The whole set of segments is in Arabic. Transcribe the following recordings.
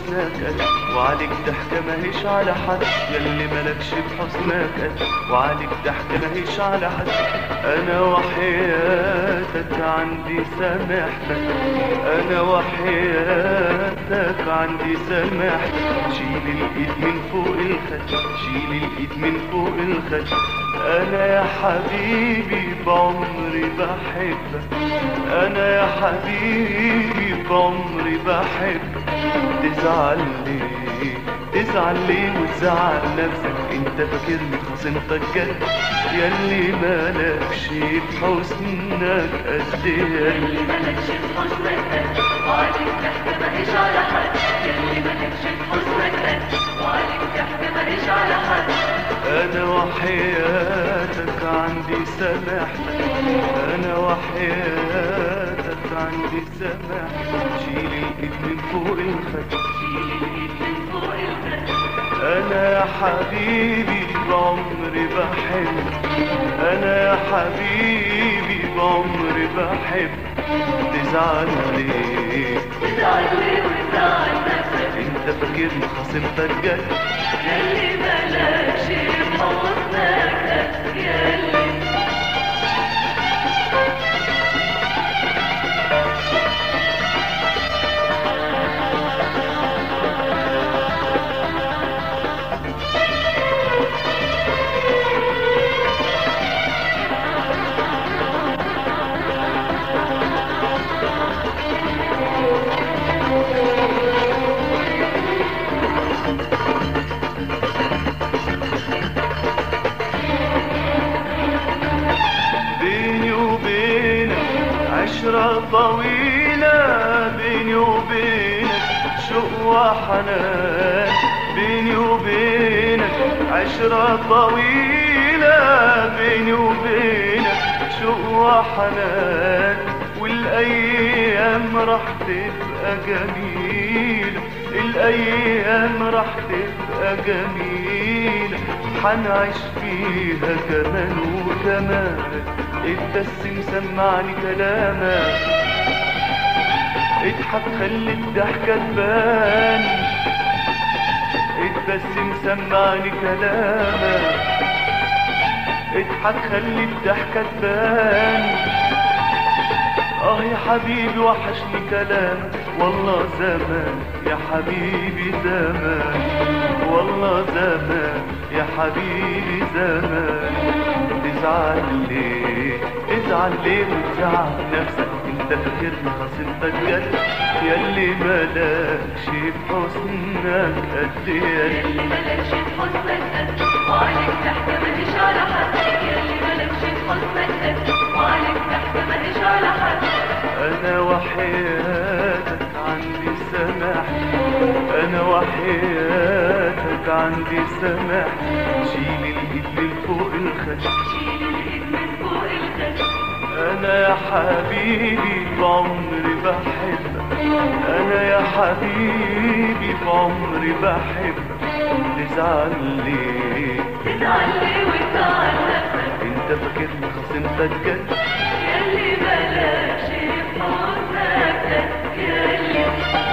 بحسنك قد وعليك ضحكة ماهيش على حد، ياللي ملكش بحسنك قد وعليك ضحكة ماهيش على حد. أنا وحياتك عندي سامحتك، أنا وحياتك عندي سامحتك. شيل الإيد من فوق الخد، شيل الإيد من فوق الخد. أنا يا حبيبي بعمري بحبك، أنا يا حبيبي بعمري بحبك. تزعل ليه تزعل ليه وتزعل نفسك؟ انت فاكرني خصمتك جد؟ ياللي مالكش بحسنك قد، ياللي مالكش بحسنك قد وعليك ضحكة ماهيش على حد، ياللي مالكش بحسنك قد وعليك ضحكة ماهيش على حد. أنا وحياتك عندي سامحتك، أنا وحياتك عندي سامحتك. شيل الإيد من فوق الخد، شيل الإيد من فوق الخد. أنا يا حبيبي بعمري بحبك، أنا يا حبيبي بعمري بحبك. تزعل ليه تزعل ليه وتزعل نفسك؟ انت فاكرني خصمتك جد؟ ياللي مالكش بحسنك قد، ياللي عشرة طويلة بيني وبينك، شوق وحنان بيني وبينك. عشرة طويلة بيني وبينك، شوق وحنان. والأيام راح تبقى جميلة، الأيام راح تبقى جميلة. حنعيش فيها كمان وكمان. ابتسم سمعني كلامك، اضحك خلي الضحكة تبان. ابتسم سمعني كلامك، اضحك خلي الضحكة تبان. يا حبيبي وحشني كلامك والله زمان، يا حبيبي زمان والله زمان، يا حبيبي زمان. تزعل ليه تزعل ليه وتزعل نفسك؟ انت فاكرني خصمتك جد؟ ياللي مالكش بحسنك قد، ياللي مالكش بحسنك قد وعليك ضحكة ماهيش على حد، ياللي مالكش بحسنك قد وعليك ضحكة ماهيش على حد. أنا وحياتك عندي سماح، أنا وحياتك عندي سماح. شيل الإيد من فوق الخد، شيل الإيد من فوق الخد. أنا يا حبيبي بعمري بحبك، أنا يا حبيبي بعمري بحبك. تزعل ليه تزعل ليه وتزعل نفسك؟ انت فاكرني خصمتك جد؟ ياللي مالكش بحسنك قد، ياللي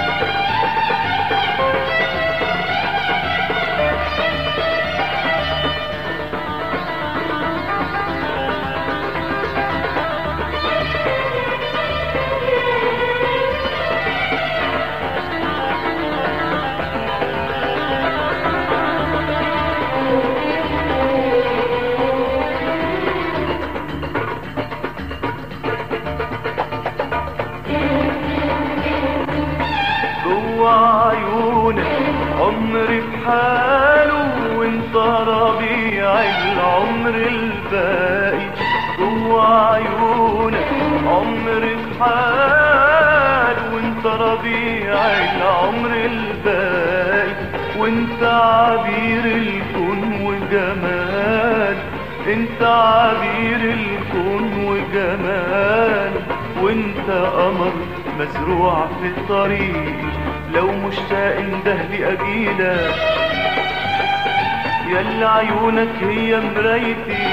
عمري بحاله وانت ربيع العمر الباقي. جوا عيونك عمري بحاله وانت ربيع العمر الباقي. وانت عبير الكون وجمال، انت عبير الكون وجمال. وانت قمر مزروع في الطريق، لو مشتاق اندهلي اجيلك. ياللي عيونك هي مرايتي،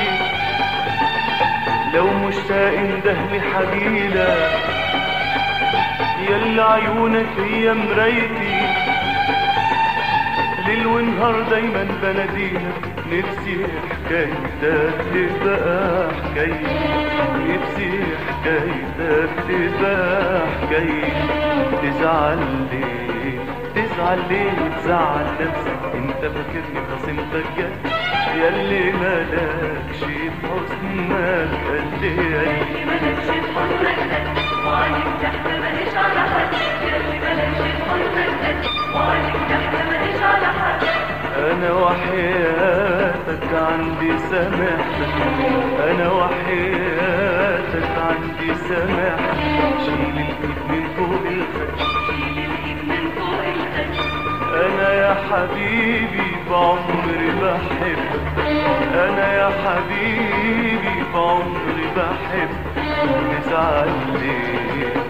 لو مشتاق اندهلي حجيلك. ياللي عيونك هي مرايتي، ليل ونهار دايما بناديلك، نفسي حكايتك تبقى حكايتي، نفسي حكايتك تبقى حكايتي. تزعل ليه تزعل ليه تزعل نفسك، انت فاكرني خصمتك جد، ياللي مالكش في حسنك قد ياللي مالكش في حسنك قد، وعليك تحت ماليش على حد. ياللي مالكش في حسنك قد، وعليك تحت ماليش على حد. انا وحياتك عندي سامحتك، انا وحياتك عندي سامحتك. شيل الايد من فوق الخد، شيل الايد من فوق الخد. انا يا حبيبي بعمري بحبك، انا يا حبيبي بعمري بحبك. تزعل ليه